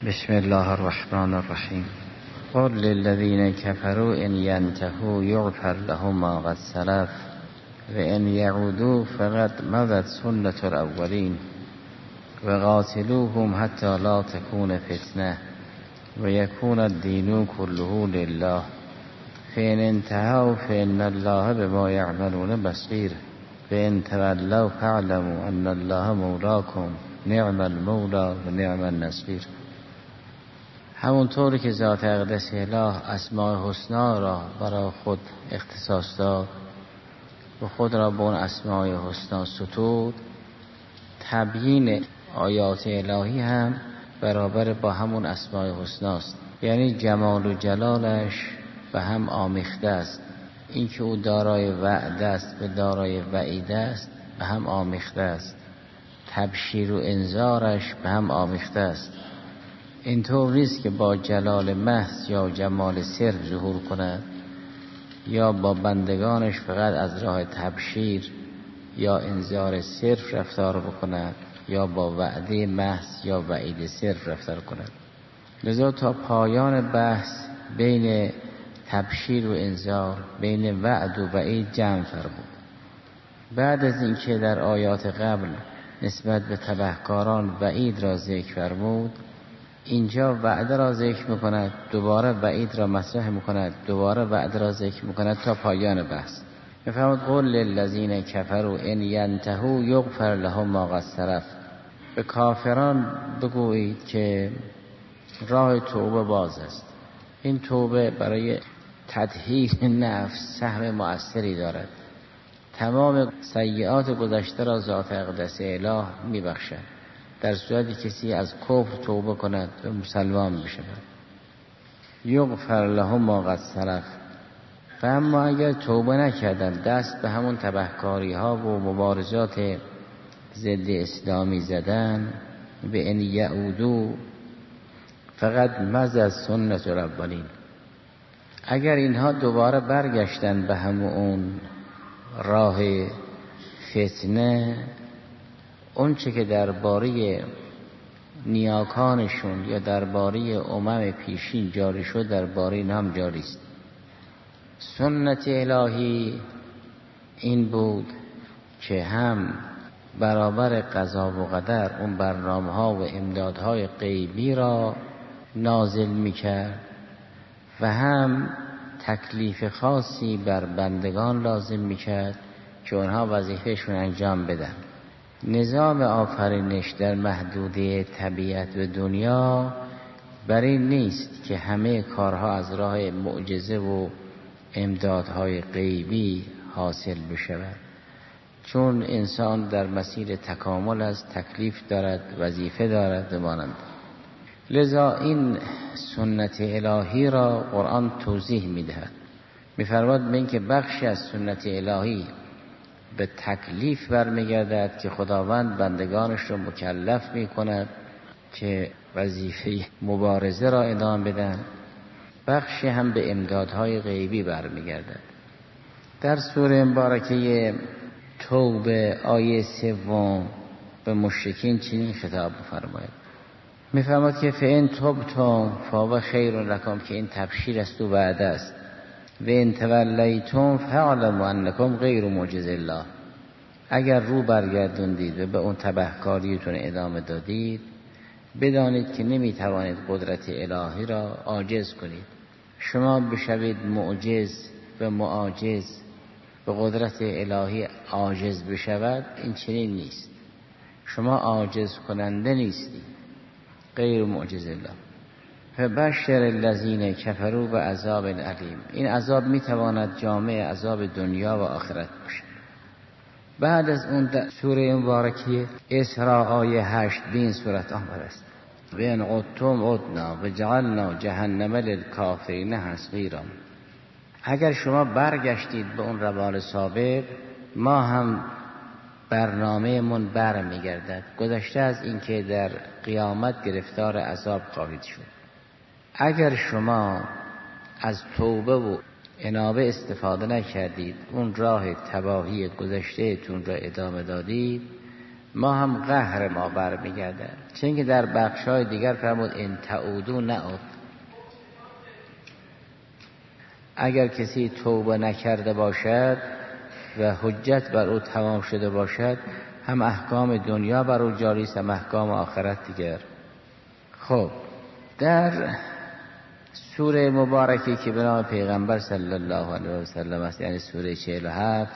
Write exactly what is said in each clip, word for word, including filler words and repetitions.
بسم الله الرحمن الرحیم. قل للذین كفروا ان ينتهوا یغفر لهم ما قد سلف و ان یعودوا فقد مضت سنة الاولین و قاتلوهم حتی لا تكون فتنه و یکون الدین كله لله فان انتهوا فان الله بما یعملون بصیر فان تولوا فاعلموا ان الله مولاکم نعم المولا و نعم النصیر. همونطوری که ذات اقدس اله اسماء حسنا را برای خود اختصاص داد و خود را به اون اسماء حسنا ستود، تبیین آیات الهی هم برابر با همون اسماء حسناست. یعنی جمال و جلالش به هم آمیخته است. این که او دارای وعده است به دارای وعیده است به هم آمیخته است. تبشیر و انذارش به هم آمیخته است. اینطور نیست که با جلال محض یا جمال صرف ظهور کند یا با بندگانش فقط از راه تبشیر یا انذار صرف رفتار بکند یا با وعده محض یا وعید صرف رفتار کند. لذا تا پایان بحث بین تبشیر و انذار، بین وعد و وعید جمع فرمود. بعد از اینکه در آیات قبل نسبت به تبهکاران وعید را ذکر فرمود، اینجا وعده را ذکر میکند، دوباره وعید را مطرح میکند، دوباره وعده را ذکر میکند تا پایان بحث. میفرماید قل للذین کفروا ان ینتهوا یغفر لهم ما قد سلف. به کافران بگویید که راه توبه باز است. این توبه برای تطهیر نفس سهم مؤثری دارد. تمام سیئات گذشته را ذات اقدس اله میبخشد. در صورتی کسی از کفر توبه کند و مسلمان بشود، یغفر لهم ما قد سلف. و اما اگر توبه نکردن، دست به همون تبهکاری ها و مبارزات ضد اسلامی زدن، به ان یعودوا فقط مضت سنة الاولین. اگر اینها دوباره برگشتن به همون راه فتنه، اون چه که درباره نیاکانشون یا درباره امم پیشین جاری شد درباره این هم جاری است. سنت الهی این بود که هم برابر قضا و قدر اون برنامه ها و امدادهای غیبی را نازل میکرد و هم تکلیف خاصی بر بندگان لازم میکرد که اونها وظیفهشون انجام بدن. نظام آفرینش در محدوده طبیعت و دنیا بر این نیست که همه کارها از راه معجزه و امدادهای غیبی حاصل بشود، چون انسان در مسیر تکامل است، تکلیف دارد، وظیفه دارد و مانند. لذا این سنت الهی را قرآن توضیح میدهد. میفرماید من که بخشی از سنت الهی به تکلیف برمیگردد که خداوند بندگانش رو مکلف میکند که وظیفه مبارزه را ادامه بدن، بخشی هم به امدادهای غیبی برمیگردد. در سوره مبارکه توبه آیه سوم به مشرکین چنین خطاب فرماید. میفرماید که فإن تبتم فهو خیر لکم، که این تبشیر است و وعده است. و ان تولیتم فاعلموا انکم غیر معجز الله. اگر رو برگردوندید و به اون تبهکاریتون ادامه دادید، بدانید که نمیتوانید قدرت الهی را عاجز کنید. شما بشوید معجز و معاجز به قدرت الهی عاجز بشود، این چنین نیست. شما عاجز کننده نیستید. غیر معجز الله. فبشر الذین کفروا بعذاب علیم. این عذاب میتواند جامع عذاب دنیا و آخرت باشد. بعد از اون سوره مبارکه اسراء آیه هشت به این صورت آمده است: و ان عدتم عدنا و جعلنا جهنم للکافرین حصیرا. اگر شما برگشتید به اون روال سابق، ما هم برنامه من برمیگردد. گذشته از این که در قیامت گرفتار عذاب خواهید شد. اگر شما از توبه و انابه استفاده نکردید، اون راه تباهی گذشته تون را ادامه دادید، ما هم قهر ما برمیگردد. چون که در بخشای دیگر فرمود ان تعودوا نعود. اگر کسی توبه نکرده باشد و حجت بر او تمام شده باشد، هم احکام دنیا بر او جاری است هم احکام آخرت دیگر. خب در سوره مبارکی که به نام پیغمبر صلی الله علیه و سلم است، یعنی سوره چهل و هفت،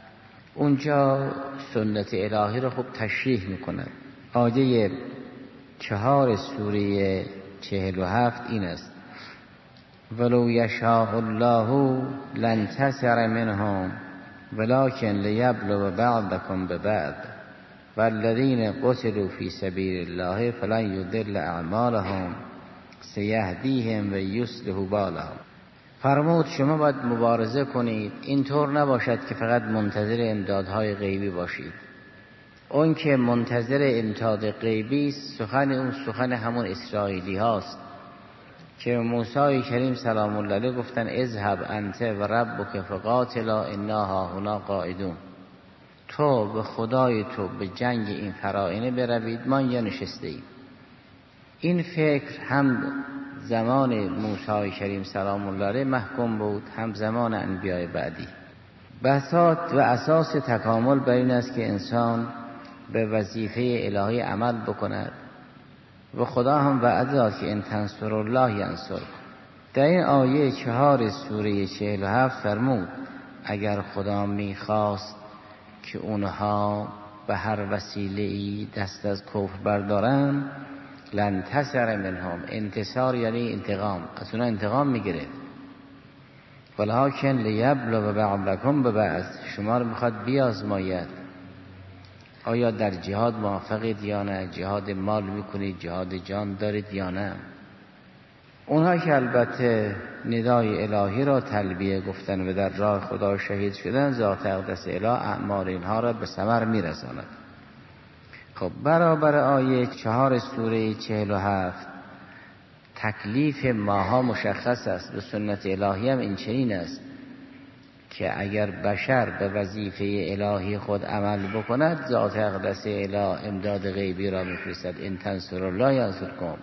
اونجا سنت الهی رو خوب تشریح میکنه. آیه چهار سوره چهل و هفت این است: ولو یشاء الله لانتصر منهم ولکن لیبلو بعضکم ببعض والذین قتلوا فی سبیل الله فلن یضل اعمالهم سیهدیهم و یصلح بالهم. فرمود شما باید مبارزه کنید، اینطور نباشد که فقط منتظر امدادهای غیبی باشید. اون که منتظر امداد غیبی است، سخن اون سخن همون اسرائیلی هاست که موسی کریم سلام الله علیه گفتن اذهب انت و ربک فقاتلا انا هاهنا قاعدون. تو به خدای تو به جنگ این فراعنه بروید، ما اینجا نشسته ایم. این فکر هم زمان موسی کریم سلام الله علیه محکوم بود، هم زمان انبیاء بعدی. بساط و اساس تکامل بر این است که انسان به وظیفه الهی عمل بکند و خدا هم وعده داد که ان تنصروا الله ینصرکم. در این آیه چهار سوره چهل و هفت فرمود اگر خدا میخواست که اونها به هر وسیله‌ای دست از کفر بردارن، لانتصر منهم. انتصار یعنی انتقام، از اونها انتقام میگیره. ولکن لیبلو بعضکم ببعض. شما رو میخواد بیازماید، آیا در جهاد موافقید یا نه، جهاد مال میکنید، جهاد جان دارید یا نه. اونها که البته ندای الهی را تلبیه گفتن و در راه خدا شهید شدن، ذات اقدس اله اعمال اینها را به ثمر میرساند. خب برابر آیه چهار سوره چهل و هفت تکلیف ماها مشخص است. به سنت الهی هم این چنین است که اگر بشر به وظیفه الهی خود عمل بکند، ذات اقدس اله امداد غیبی را میفرستد. ان تنصروا الله ینصرکم.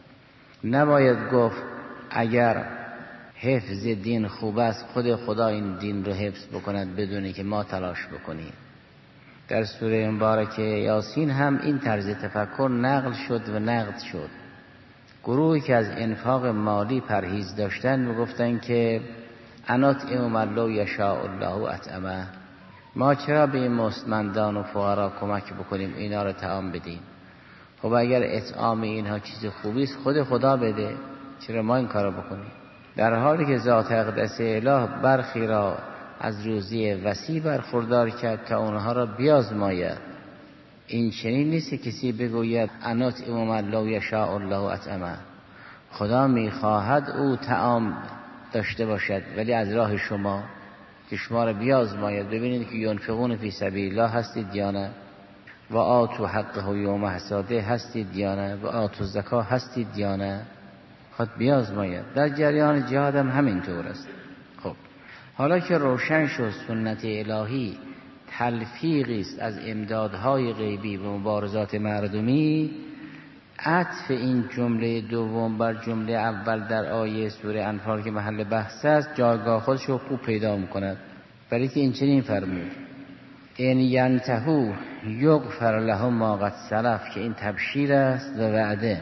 نباید گفت اگر حفظ دین خوب است، خود خدا این دین رو حفظ بکند بدون که ما تلاش بکنیم. در سوره مبارکه یاسین هم این طرز تفکر نقل شد و نقد شد. گروهی که از انفاق مالی پرهیز داشتن میگفتن که اناطعم من لو یشاء الله اطعمه. ما چرا به این مستمندان و فقرا کمک بکنیم، اینا رو طعام بدیم؟ خب اگر اطعام اینها چیز خوبی است، خود خدا بده، چرا ما این کارو بکنیم؟ در حالی که ذات اقدس اله برخی را از روزی وسیع برخوردار کرد تا اونها را بیازماید. این چنین نیست کسی بگوید اناطعم من لو یشاء الله اطعمه. خدا میخواهد او طعام داشته باشد، ولی از راه شما که شما را بیازماید، ببینید که ینفقون فی سبیل الله هستید یا نه، و آتوا حقه یوم حصاده هستید یا نه، و آتوا الزکات هستید یا نه. خود بیازماید. در جریان جهاد هم همینطور است. خب حالا که روشن شد سنت الهی تلفیقی است از امدادهای غیبی و مبارزات مردمی، عطف این جمله دوم بر جمله اول در آیه سوره انفال که محل بحث است جایگاه خودش رو خوب پیدا می‌کند. برای که این چنین فرمود ان ینتهوا یغفر لهم ما قد سلف، که این تبشیر است و وعده.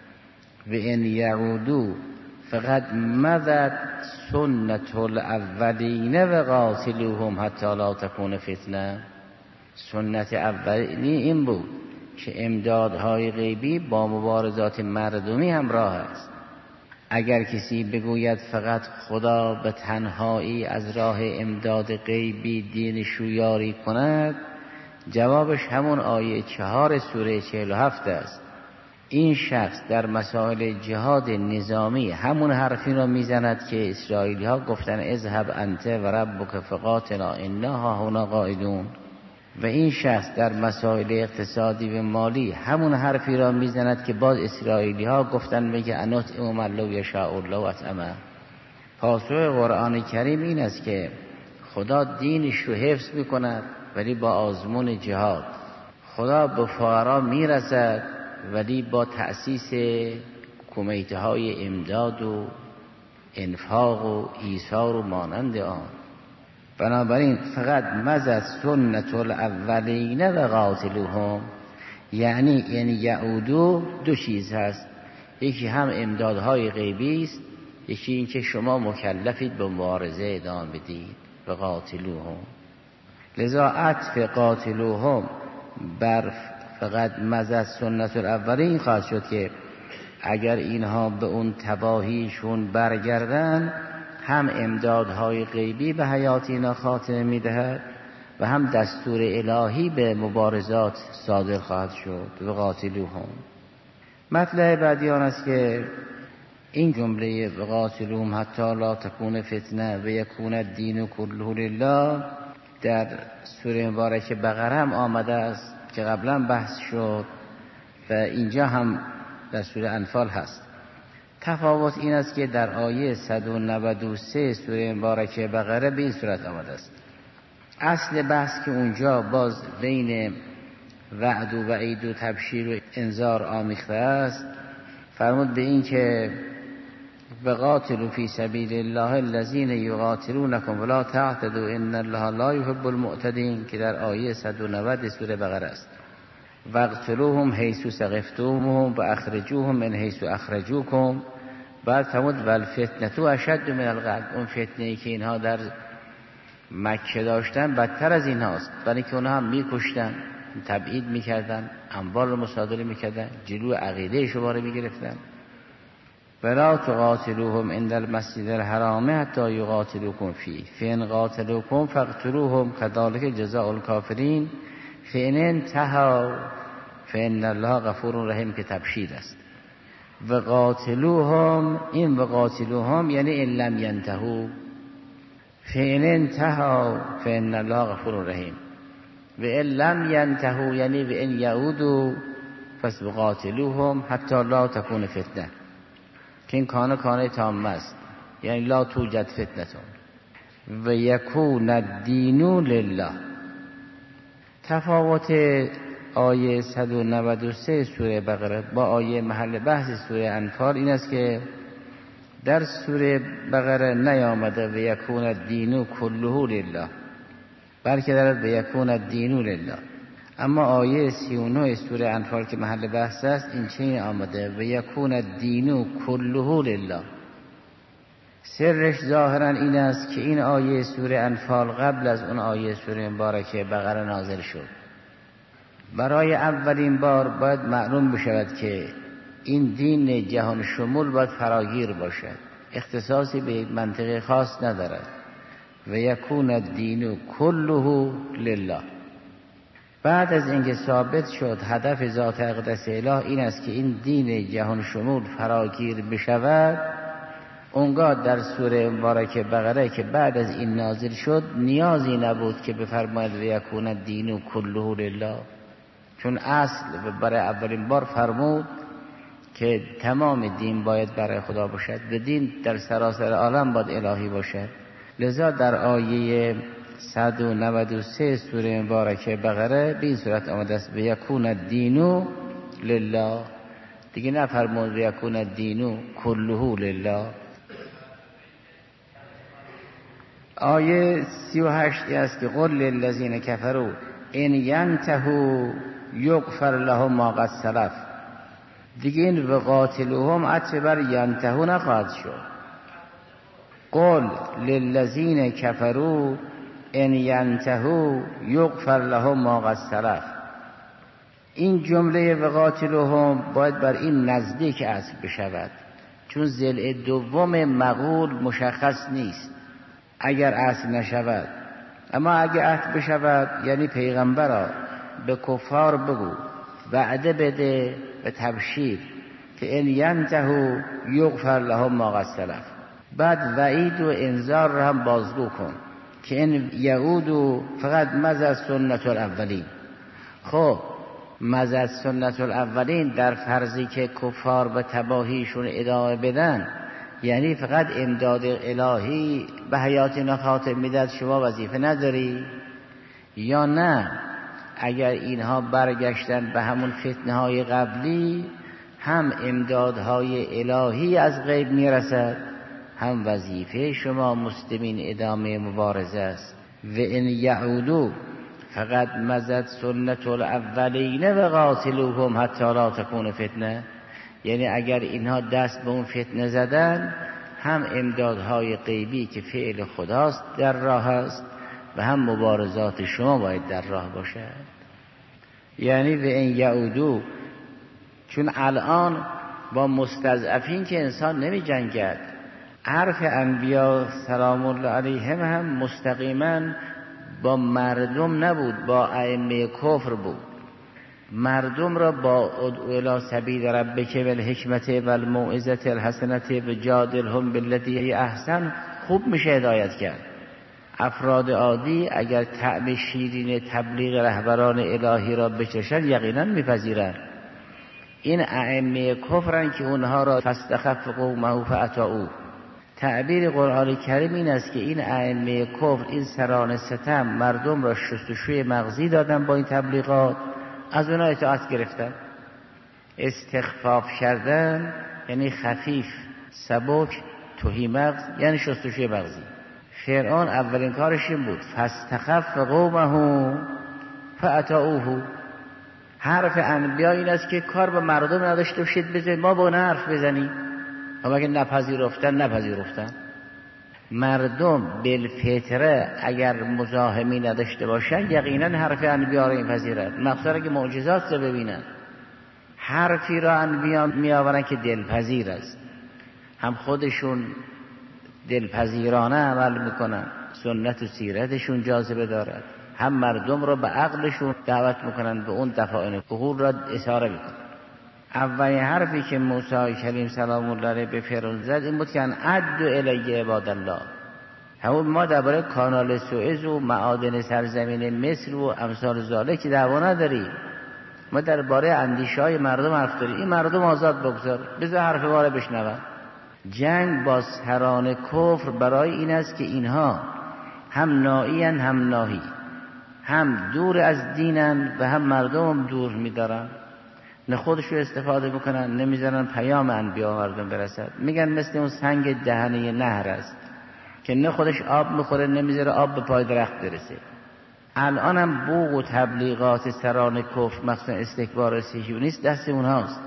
و ان یعودوا فقد مضت سنت الاولین و قاتلوهم حتی لا تکون فتنه. سنت اولینی این بود که امدادهای غیبی با مبارزات مردمی همراه است. اگر کسی بگوید فقط خدا به تنهایی از راه امداد غیبی دینش رو یاری کند، جوابش همون آیه چهار سوره چهل و هفت است. این شخص در مسائل جهاد نظامی همون حرفی را میزند که اسرائیلی ها گفتن اذهب انت و ربک فقاتلا انا هاهنا قاعدون. و این شخص در مسائل اقتصادی و مالی همون حرفی را میزند که باز اسرائیلی ها گفتن میگه اناطعم من لو یشاء الله اطعمه. پاسخ قرآن کریم این است که خدا دینش رو حفظ میکند ولی با آزمون جهاد. خدا به فقرا میرسد، ولی با تأسیس کمیته های امداد و انفاق و ایثار و مانند آن. بنابراین فقط مزد سنت الاولین و قاتلوهم، یعنی یعنی یعودو دو چیز هست، یکی هم امدادهای غیبی است، یکی این که شما مکلفید به مبارزه ادامه بدید و قاتلوهم. لذا عطف قاتلوهم بر فقط مزد سنت الاولین خواهد شد که اگر اینها به اون تباهیشون برگردن، هم امدادهای غیبی به حیات اینا خاتمه میدهد و هم دستور الهی به مبارزات صادر خواهد شد و قاتلوهم. مطلب بعدی آن است که این جمله و قاتلوهم حتی لا تکون فتنه و یکون الدین کله لله در سوره مبارکه بقره هم آمده است که قبلا بحث شد و اینجا هم در سوره انفال هست. تفاوت این است که در آیه صد و نود و سه سوره مبارکه بقره به این صورت آمده است. اصل بحث که اونجا باز بین وعد و وعید و تبشیر و انذار آمیخته است، فرمود به این که وقاتلوا فی سبیل الله الذین یقاتلونکم ولا تعتدوا ان الله لا یحب المعتدین که در آیه صد و نود سوره بقره است. وقتلوهم حیث ثقفتموهم و اخرجوهم من حیث اخرجوکم. بعد فرمود والفتنة اشد من القتل، اون فتنه‌ای که اینها در مکه داشتن بدتر از این هاست، برای که اونها هم میکشتن، تبعید میکردن، اموال رو مصادره میکردن، جلو عقیده شما میگرفتن. ولا تقاتلوهم عند المسجد الحرام حتی یقاتلوکم فیه فإن قاتلوکم فاقتلوهم كذلك جزاء الکافرین فإن انتهوا فإن الله غفور رحیم که تبشیر است. و قاتلوهم، این و قاتلوهم یعنی ان لم ینتهوا فإن انتهوا فإن الله غفور رحیم، و ان لم ینتهوا یعنی و ان یعودوا پس بقاتلوهم حتی لا تکون فتنه، که این کانه کانه تام است، یعنی لا توجد فتنتون و یکون الدین لله. تفاوت آیه صد و نود و سه سوره بقره با آیه محل بحث سوره انفال این است که در سوره بقره نیامده و یکون الدین کله لله، بلکه در و یکون الدین لله. اما آیه سی و نه سوره انفال که محل بحث است این چنین آمده و یکون الدین کله لله. سرش ظاهرا این است که این آیه سوره انفال قبل از اون آیه سوره مبارکه بقره نازل شد. برای اولین بار باید معلوم بشود که این دین جهان شمول باید فراگیر باشد، اختصاصی به یک منطقه خاص ندارد. و یکون الدین کله لله. بعد از اینکه ثابت شد هدف ذات اقدس اله این است که این دین جهان شمول فراگیر بشود، اونگاه در سوره مبارکه بقره که بعد از این نازل شد نیازی نبود که بفرماید و یکون الدین کله لله، چون اصل برای اولین بار فرمود که تمام دین باید برای خدا باشد و دین در سراسر عالم باید الهی باشد. لذا در آیه صد و نود و سه سوره مبارکه بقره به این صورت آمده است و یکون الدین لله، دیگه نفرمود و یکون الدین کله لله. آیه سی و هشت است که قل للذین کفروا ان ینتهوا یغفر لهم ما قد سلف. دیگه این و قاتلوهم عطف بر ینتهوا نخواهد شد. قل للذین کفروا ان ینتهوا یغفر لهم ما قد سلف. این جمله و قاتلوهم باید بر این نزدیک عطف بشود، چون ضلع دوم مقول مشخص نیست اگر عطف نشود. اما اگر عطف بشود یعنی پیغمبرا به کفار بگو وعده بده و تبشیر که ان ینتهوا یغفر لهم ما قد سلف. بعد وعید و انذار را هم بازگو کن که ان یعودوا فقط مزد سنت الاولین. خب مزد سنت الاولین در فرضی که کفار به تباهیشون ادامه بدن یعنی فقط امداد الهی به حیات اینا خاتم میداد، شما وظیفه نداری؟ یا نه اگر اینها برگشتن به همون فتنه های قبلی، هم امدادهای الهی از غیب میرسد، هم وظیفه شما مسلمین ادامه مبارزه است. و ان یعودوا فقط مزد سنت الاولین و قاتلوهم حتی لا تکون فتنه. یعنی اگر اینها دست به اون فتنه زدن، هم امدادهای غیبی که فعل خداست در راه است و هم مبارزات شما باید در راه باشد. یعنی و ان یعودوا، چون الان با مستضعفین که انسان نمی جنگد. حرف انبیا سلام الله علیهم هم مستقیما با مردم نبود، با ائمه کفر بود. مردم را با ادعو الی سبیل ربک بالحکمت والموعظة الحسنة وجادلهم بالتی هی احسن خوب میشه هدایت کرد. افراد عادی اگر طعم شیرین تبلیغ رهبران الهی را بچشند یقینا میپذیرند. این ائمه کفرن که اونها را فاستخف قومه فاطاعوا. تعبیر قرآن کریم این است که این ائمه کفر، این سران ستم، مردم را شستشوی مغزی دادن با این تبلیغات، از اونها اطاعت گرفتن. استخفاف کردن یعنی خفیف، سبک، تهی مغز یعنی شستشوی مغزی. فرعون اولین کارش این بود، فاستخف قومه فاطاعوه. حرف انبیا این است که کار به مردم نداشته باشید، بذارید ما با اون حرف بزنیم. اما اگه نپذیرفتن نپذیرفتن. مردم بالفطره اگر مزاحمی نداشته باشن یقینا حرف انبیا را میپذیرند، مخصوصا اگه معجزات رو ببینن. حرفی را انبیا میآورن که دلپذیر است، هم خودشون دلپذیرانه عمل میکنن، سنت و سیرتشون جاذبه دارد، هم مردم را به عقلشون دعوت میکنن، به اون دفاعن عقول را اشاره میکنن. اولین حرفی که موسی کلیم سلام الله علیه به فرعون زد این بود که ان عدوا الی عباد الله. همون ما درباره کانال سوئز و معادن سرزمین مصر و امثال ذالک دعوا نداریم، ما درباره اندیشه‌های مردم حرف داریم. این مردم آزاد بگذار، بذار حرف ما را بشنون. جنگ با سران کفر برای این است که اینها هم نائیان هم ناهی، هم دور از دینن و هم مردم دور می‌دارن. نه خودشو استفاده بکنن، نمیذارن پیام انبیا مردم برسد. میگن مثل اون سنگ دهنه نهر است که نه خودش آب میخوره، نمیذاره آب به پای درخت برسه. الان هم بوق و تبلیغات سران کفر، مخصوصا استکبار و صهیونیست، دست اونهاست.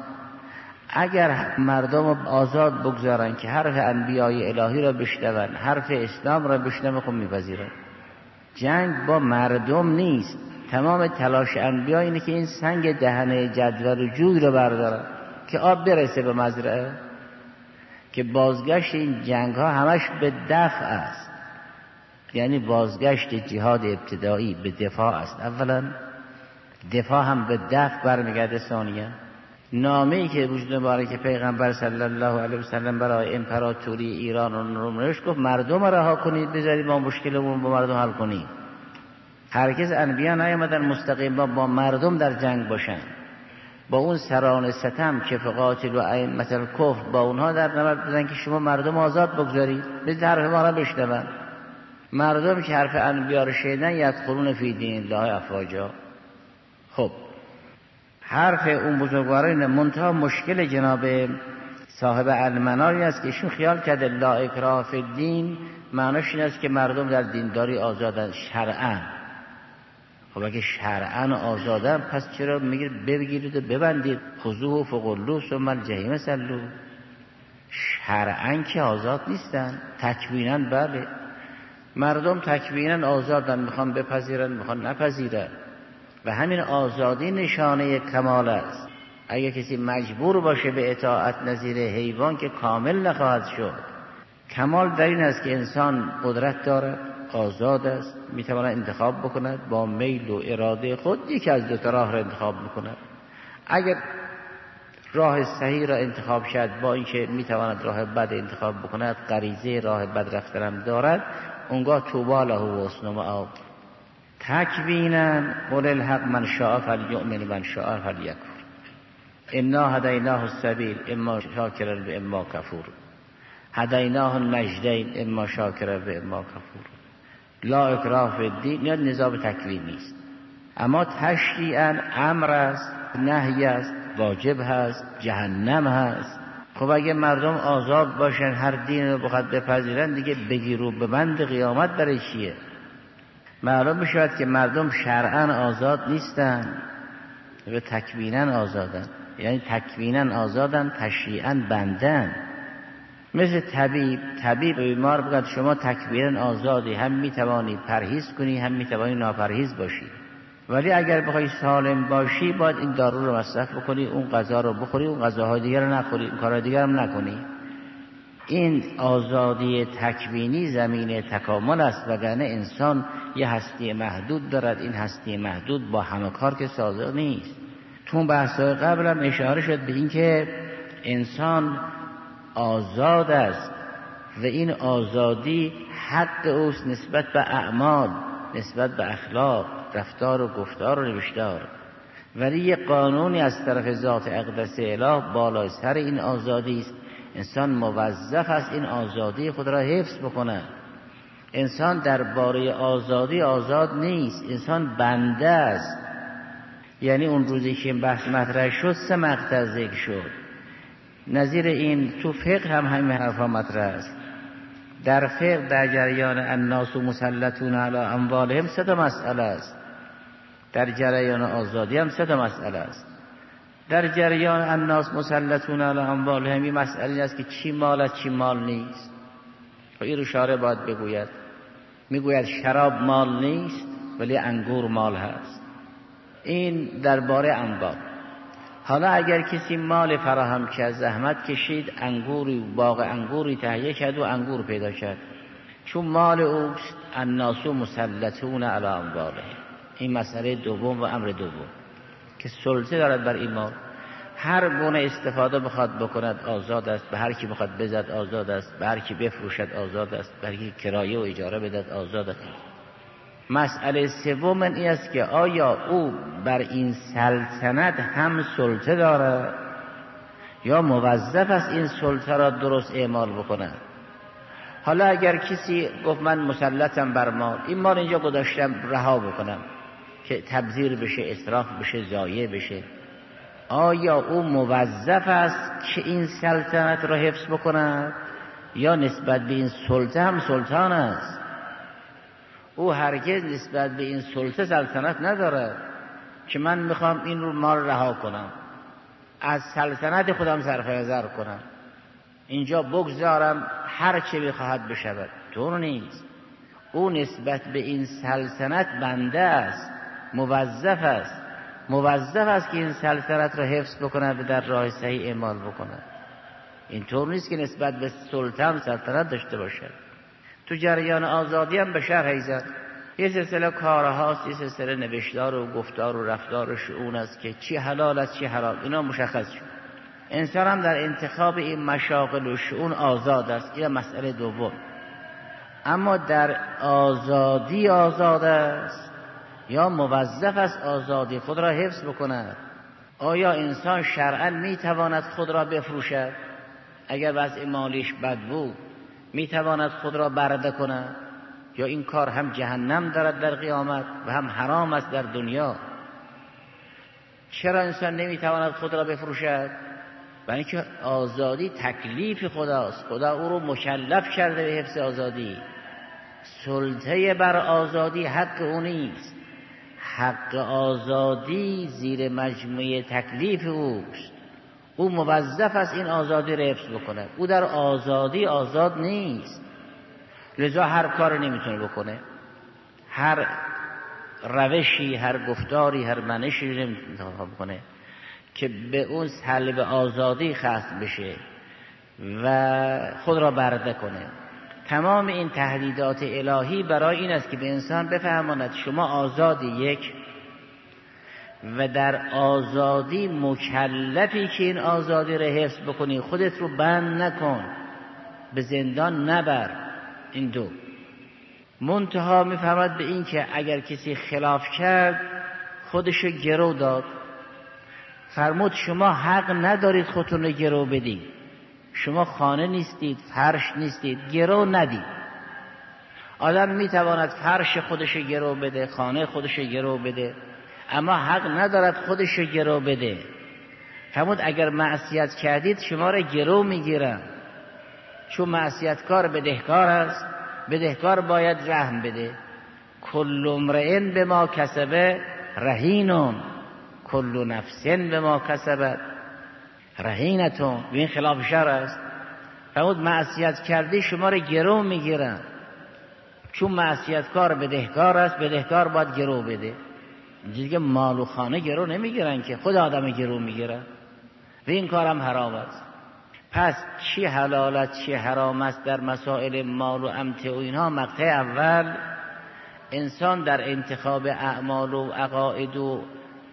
اگر مردم آزاد بگذارن که حرف انبیای الهی را بشنون، حرف اسلام را بشنون، خب میپذیرن. جنگ با مردم نیست. تمام تلاش انبیا اینه که این سنگ دهنه جدول و جوی رو بردارن که آب برسه به مزرعه. که بازگشت این جنگ ها همش به دفع است، یعنی بازگشت جهاد ابتدایی به دفاع است. اولا دفاع هم به دفع برمیگرده. ثانیا نامه‌ای که وجود مبارک پیغمبر صلی الله علیه و سلم برای امپراتوری ایران و روم نوشت، گفت مردم رها کنید، بذارید ما مشکلمون با مردم حل کنیم. هرگز انبیا نیامدن مستقیم با, با مردم در جنگ باشن، با اون سران ستم که فقاتل و ائمه الکفر، با اونها در نبرد بودن که شما مردم آزاد بگذارید، بذارید حرف ما را بشنون. مردم که حرف انبیا را شنیدن یدخلون فی دین الله افواجا. خب حرف اون بزرگواران منتها مشکل جناب صاحب المناری است که ایشون خیال کرده لا اکراه فی الدین معناش این است که مردم در دینداری آزادن شرعاً. خب اگه شرعاً آزادن پس چرا میگید بگیرید و ببندید خذوه فغلوه ثم الجحیم صلوه؟ شرعاً که آزاد نیستن، تکویناً بله. مردم تکویناً آزادن، میخوان بپذیرن میخوان نپذیرن و همین آزادی نشانه کمال است. اگه کسی مجبور باشه به اطاعت نظیر حیوان که کامل نخواهد شد. کمال در این است که انسان قدرت دارد، آزاد است، میتواند انتخاب بکند، با میل و اراده خود یکی از دو تا راه را انتخاب بکند. اگر راه صحیح را انتخاب شد، با اینکه میتواند راه بد انتخاب بکند، غریزه راه بد رفتن دارد، اونگاه طوبی له و حسن مآب. تکوینا قل الحق من شاء فلیؤمن من شاء فلیکفر انا هدیناه السبیل اما شاکرا و اما کفور هدیناه النجدین اما شاکرا و اما کفور. لا اکراه فی الدین یا نظام تکوین نیست. اما تشریعاً امر است، نهی است، واجب هست، جهنم هست. خب اگه مردم آزاد باشن، هر دین رو بخواد بپذیرن، دیگه بگیر و ببند قیامت برای چیه؟ معلوم میشود که مردم شرعاً آزاد نیستن، به تکویناً آزادن. یعنی تکویناً آزادن، تشریعاً بندن. مثل طبیب، طبیب بیمار بگه شما تکویناً آزادی، هم میتوانی پرهیز کنی هم میتوانی ناپرهیز باشی، ولی اگر بخوای سالم باشی باید این دارو رو مصرف بکنی، اون غذا رو بخوری، اون غذاهای دیگر رو نخوری، اون کارهای دیگر هم نکنی. این آزادی تکوینی زمینه تکامل است، وگرنه انسان یه هستی محدود دارد. این هستی محدود با همه کار که سازا نیست. تو بحث‌های قبل هم اشاره شد به این که انسان آزاد است و این آزادی حق اوست نسبت به اعمال، نسبت به اخلاق، رفتار و گفتار و نوشتار، ولی یه قانونی از طرف ذات اقدس اله بالای سر این آزادی است. انسان موظف است این آزادی خود را حفظ بکنه. انسان درباره آزادی آزاد نیست، انسان بنده است. یعنی اون روزی که این بحث مطرح شد سه مقطع ذکر شد. نظیر این تو فقه هم همین حرفا مطرح است. در فقه در جریان الناس مسلطون علی اموالهم سه تا مسئله است. در جریان آزادی هم سه تا مسئله است. در جریان الناس مسلطون علی اموالهم این مسئله است که چی مال است چی مال نیست. و این رو شارع باید بگوید. میگوید شراب مال نیست ولی انگور مال هست. این درباره اموال. حالا اگر کسی مال فراهم کرد، زحمت کشید، انگوری باغ انگوری تهیه کرد و انگور پیدا کرد، چون مال اوست، الناس مسلطون علی اموالهم. این مسئله دوم و امر دوم که سلطه دارد بر این مال. هر گونه استفاده بخواد بکند آزاد است، به هر کی بخواد بزد آزاد است، به هر کی بفروشد آزاد است، به هر کی کرایه و اجاره بدهد آزاد است. مسئله سوم این است که آیا او بر این سلطنت هم سلطه دارد یا موظف است این سلطه را درست اعمال بکند. حالا اگر کسی گفت من مسلطم بر مال، این مال اینجا گذاشتم رها بکنم که تبذیر بشه، اسراف بشه، ضایع بشه، آیا او موظف است که این سلطنت را حفظ بکند یا نسبت به این سلطه هم سلطان است؟ او هرگز نسبت به این سلطه سلطنت ندارد که من میخوام این رو مال رها کنم، از سلطنت خودم صرف نظر کنم، اینجا بگذارم هر چه بخواهد بشود. طور نیست. او نسبت به این سلطنت بنده است، موظف است، موظف است که این سلطنت را حفظ بکند و در راه صحیح اعمال بکند. این طور نیست که نسبت به سلطان سلطنت داشته باشد. تو جریان آزادی هم به شرح ایزد یه سلسله کارهاست، یه سلسله نوشتار و گفتار و رفتار و شؤون است که چی حلال است چی حرام، اینا مشخص شد. انسان هم در انتخاب این مشاغل و شؤون آزاد است، این مسئله دوم. اما در آزادی آزاد است یا موظف است آزادی خود را حفظ بکند؟ آیا انسان شرعاً میتواند خود را بفروشد؟ اگر وضع مالیش بد بود میتواند خود را برده کند؟ یا این کار هم جهنم دارد در قیامت و هم حرام است در دنیا؟ چرا انسان نمیتواند خود را بفروشد؟ برای اینکه آزادی تکلیف خداست، خدا او رو مکلف کرده به حفظ آزادی. سلطه بر آزادی حق او نیست، حق آزادی زیر مجموعه تکلیف اوست. او موظف است این آزادی را حفظ بکنه. او در آزادی آزاد نیست، لذا هر کار نمیتونه بکنه، هر روشی، هر گفتاری، هر منشی نمیتونه بکنه که به اون سلب آزادی خاص بشه و خود را برده کنه. تمام این تهدیدات الهی برای این است که به انسان بفهماند شما آزادی یک، و در آزادی مکلفی که این آزادی را حفظ بکنی، خودت رو بند نکن، به زندان نبر. این دو. منتها میفهمد به این که اگر کسی خلاف کرد خودشو گرو داد. فرمود شما حق ندارید خودتون رو گرو بدید، شما خانه نیستید، فرش نیستید، گرو ندید. آدم میتواند فرش خودش گرو بده، خانه خودش گرو بده، اما حق ندارد خودش رو گرو بده. فرمود اگر معصیت کردید شما را گرو میگیرم، چون معصیتکار بدهکار است، بدهکار باید رحم بده. کل امرئ بما کسب رهین، کل نفس بما کسبت رهینتون. این خلاف شرع است. فرمود معصیت کردی شما را گرو میگیرم، چون معصیتکار بدهکار است، بدهکار باید گرو بده. دیگه مال و خانه گرو نمیگیرن که، خود آدم گرو میگیرن و این کارم حرام است. پس چی حلال است چی حرام است در مسائل مال و امتع و اینها؟ مقطع اول انسان در انتخاب اعمال و عقاید و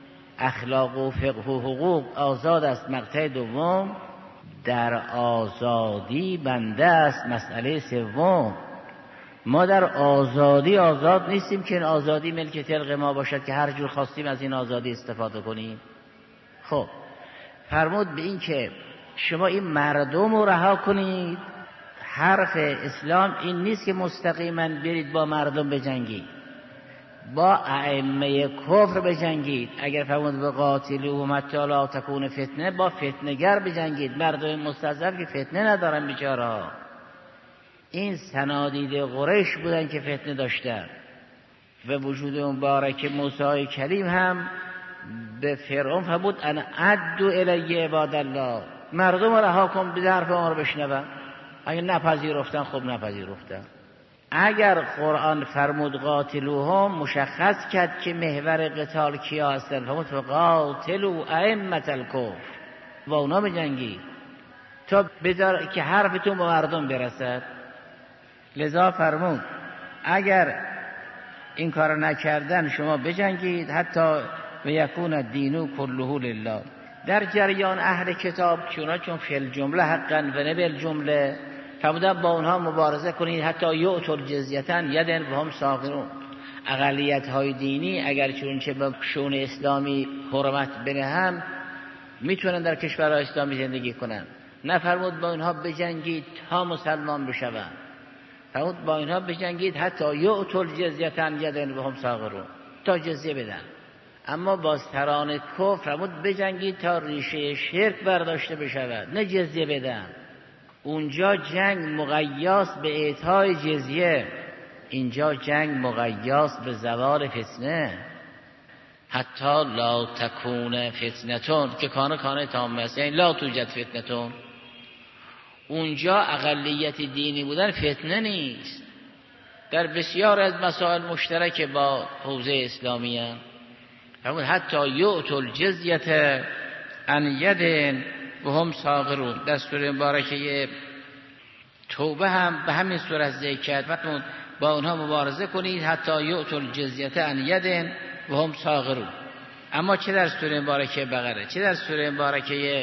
اخلاق و فقه و حقوق آزاد است. مقطع دوم در آزادی بنده است. مسئله سوم ما در آزادی آزاد نیستیم که این آزادی ملک تلق ما باشد که هر جور خواستیم از این آزادی استفاده کنیم. خب فرمود به این که شما این مردم رو رها کنید. حرف اسلام این نیست که مستقیما برید با مردم بجنگید، با ائمه کفر بجنگید. اگر فرمود به قاتلوهم حتی لا تکون فتنه، با فتنه‌گر بجنگید. مردم مستضعف که فتنه ندارن بیچاره، این صنادید قریش بودن که فتنه داشتن. و وجود مبارک موسی کلیم هم به فرعون فرمود انا ادعو الی عباد الله، مردم رها کن به حرف ما رو بشنون. اگه نپذیرفتن خب نپذیرفتن. اگر قرآن فرمود قاتلوهم، مشخص کرد که محور قتال کیا هستن. فرمود قاتلوا ائمة الکفر، با اونا بجنگید تا بذار که حرفتون با مردم برسد. لذا فرمود اگر این کار نکردن شما بجنگید حتی و یکون الدین کله لله. در جریان اهل کتاب چون چون فی الجمله حقا و نه بالجمله فرمودن با اونها مبارزه کنید حتی یؤتوا الجزیه یدن و هم صاغرون. اقلیت های دینی اگر چونچه به شون اسلامی حرمت بدهم میتونن در کشورهای اسلامی زندگی کنن. نفرمود با اینها بجنگید تا مسلمان بشوند، فرمود با اینها بجنگید حتی یؤتوا الجزیه یدن و هم صاغرون، تا جزیه بدن. اما بازتران کفر فرمود بجنگید تا ریشه شرک برداشته بشود، نه جزیه بدن. اونجا جنگ مقیاس به اعطای جزیه، اینجا جنگ مقیاس به زوال فتنه. حتی لا تکون فتنتون که کانه کانه تام است، یعنی لا توجد فتنتون. اونجا اقلیت دینی بودن فتنه نیست. در بسیار از مسائل مشترک با حوزه اسلامی هم فرمود حتی یؤتوا الجزیه عن ید و هم صاغرون. در سوره مبارکه توبه هم به همین صورت ذکر کرد. فرمود با اونها مبارزه کنید حتی یؤتوا الجزیه عن ید و هم صاغرون. اما چه در سوره مبارکه بقره چه در سوره مبارکه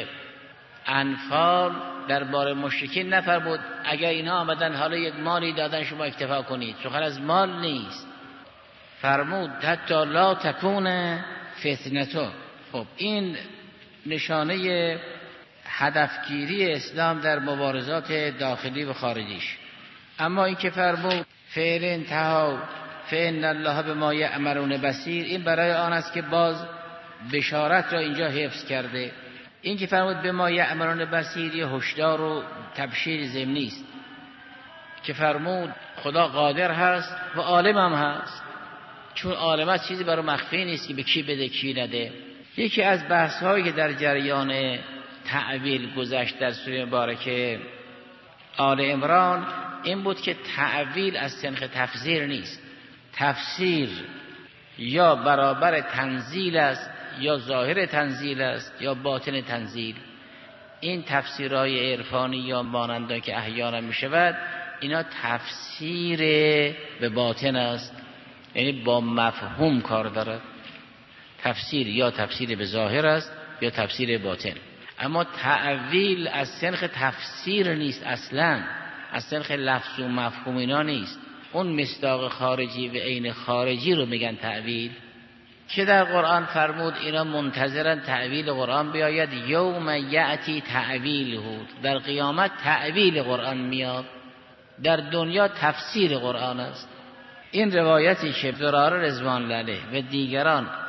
انفال درباره مشرکین نفرمود اگر اینا آمدن حالا یک مالی دادن شما اکتفا کنید. سخن از مال نیست. فرمود حتی لا تکون فتنتون. خب این نشانه هدفگیری اسلام در مبارزات داخلی و خارجیش. اما این که فرمود فعل انتها فإن الله بما یأمرون بصیر، این برای آن است که باز بشارت را اینجا حفظ کرده. این که فرمود بما یأمرون بصیر یه هشدار و تبشیر ضمنی است که فرمود خدا قادر هست و عالم هم هست. چون عالم هست چیزی برای مخفی نیست که به کی بده کی نده. یکی از بحث هایی که در جریان تعویل گذشت در سوره مبارکه آل عمران این بود که تعویل از سنخ تفسیر نیست. تفسیر یا برابر تنزیل است یا ظاهر تنزیل است یا باطن تنزیل. این تفسیرهای عرفانی یا ماننده که احیانا می شود اینا تفسیر به باطن است، یعنی با مفهوم کار دارد. تفسیر یا تفسیر به ظاهر است یا تفسیر باطن. اما تعویل از سنخ تفسیر نیست، اصلا از سنخ لفظ و مفهوم اینا نیست. اون مصداق خارجی و عین خارجی رو میگن تعویل که در قرآن فرمود اینا منتظرن تعویل قرآن بیاید. یوم یأتی تعویله، در قیامت تعویل قرآن میاد، در دنیا تفسیر قرآن است. این روایتی که زراره رضوان الله علیه و دیگران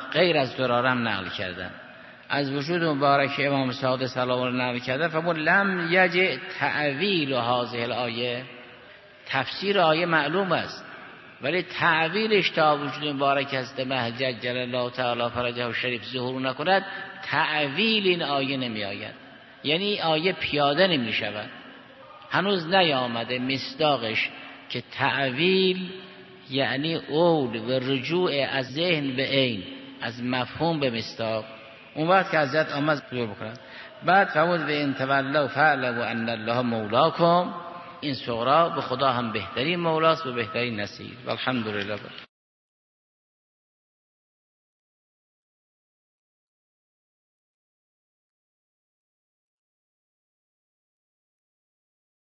غیر از زرارم نقل کردن. از وجود مبارک امام صادق سلام الله نقل کردن فرمود لم یجع تعویل هذه الآیه، تفسیر آیه معلوم است ولی تعویلش تا وجود مبارک است مهجد جل الله تعالی فرجه و شریف ظهور نکند، تعویل این آیه نمی آید، یعنی آیه پیاده نمی شود، هنوز نیامده مصداقش که تعویل یعنی اول و رجوع از ذهن به عین، از مفهوم به مصداق. اون وقت که حضرت آمد ظهور بکنند. بعد فرمود و ان تولوا فاعلموا ان الله مولاکم، این صغرا به خدا هم بهترین مولاست و بهترین نصیر. والحمدلله.